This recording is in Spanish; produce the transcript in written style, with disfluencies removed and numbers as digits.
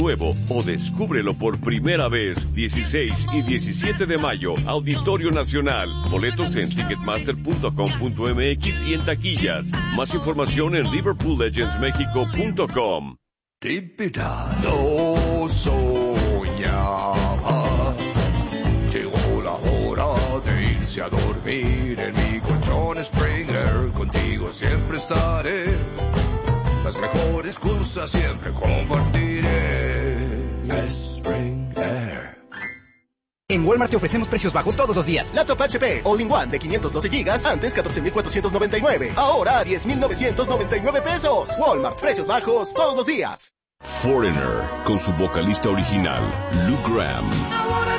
nuevo o descúbrelo por primera vez 16 y 17 de mayo, Auditorio Nacional. Boletos en ticketmaster.com.mx y en taquillas. Más información en liverpoollegendsmexico.com. No soñaba. Llegó la hora de irse a dormir en mi colchón Springer. Contigo siempre estaré. Las mejores cosas siempre compartiré. Springer. En Walmart te ofrecemos precios bajos todos los días. Laptop HP All-in-One de 512 GB, antes 14,499. Ahora a 10,999 pesos. Walmart, precios bajos todos los días. Foreigner, con su vocalista original, Lou Gramm.